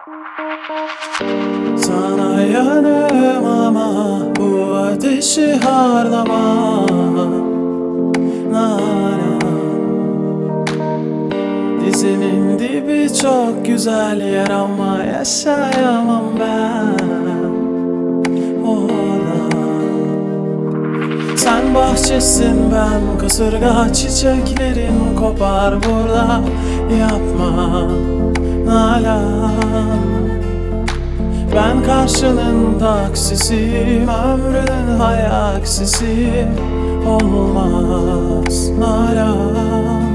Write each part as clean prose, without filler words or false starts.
Sana yanığım ama bu ateşi harlama. Nalan, dizimin dibi çok güzel yer ama yaşayamam ben orada. Sen bahçesin, ben kasırga, çiçeklerin kopar burada. Yapma Nalan, ben karşının taksisiyim, ömrünün hayaksisi. Olmaz Nalan.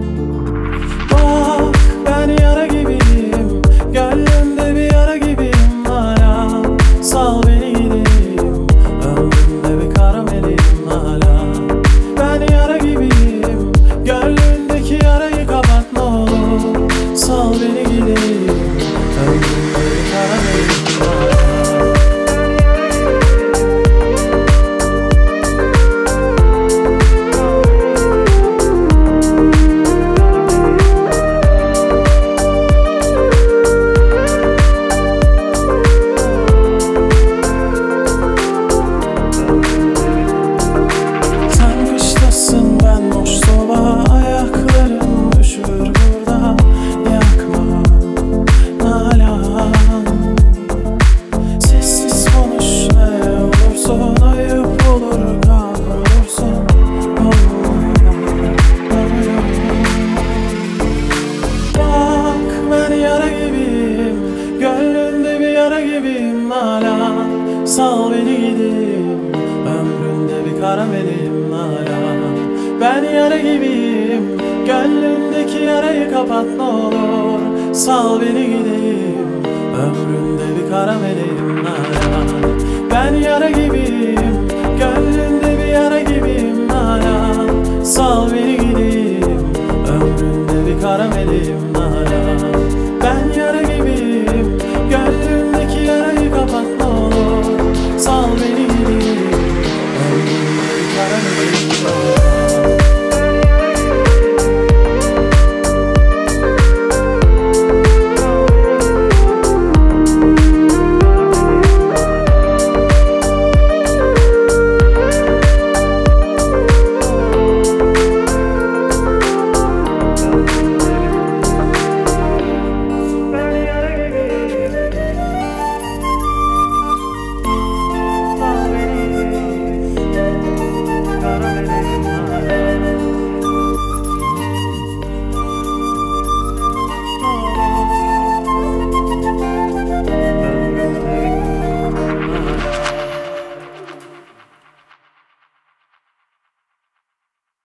Bak ben yara gibiyim, gönlümde bir yara gibiyim Nalan. Sal beni gideyim, ömrümde bir karamelim Nalan. Ben yara gibiyim, gönlündeki yarayı kapat ne olur. Sal beni gideyim, ömrümde bir karamelim Nalan. Sal beni gideyim, ömründe bir karamelim Nalan. Ben yara gibiyim, gönlündeki yarayı kapat ne olur. Sal beni gideyim, ömründe bir karamelim Nalan. Ben yara gibiyim,